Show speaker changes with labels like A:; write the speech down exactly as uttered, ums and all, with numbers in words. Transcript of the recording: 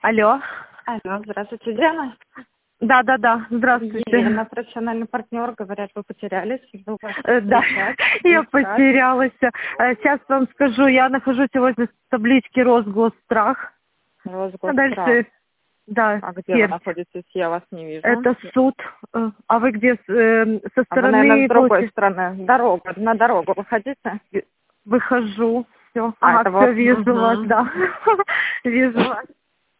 A: Алло.
B: Алло, здравствуйте, Диана.
A: Да, да, да. Здравствуйте.
B: Елена, профессиональный партнер, говорят, вы потерялись. Жду вас
A: Э, Да,
B: встречать,
A: я
B: искать.
A: потерялась. Э, Сейчас вам скажу, я нахожусь возле таблички Росгосстрах. А
B: Росгострах.
A: дальше, да,
B: А где вы
A: Тверь.
B: находитесь? Я вас не вижу.
A: Это суд. Э, А вы где? С- э, Со
B: А вы, наверное,
A: стороны
B: с другой
A: получи-
B: стороны. Дорога, на дорогу выходите?
A: Выхожу. Все.
B: А,
A: Ага,
B: это
A: все,
B: вот.
A: вижу вас,
B: Мгм.
A: да. Вижу вас.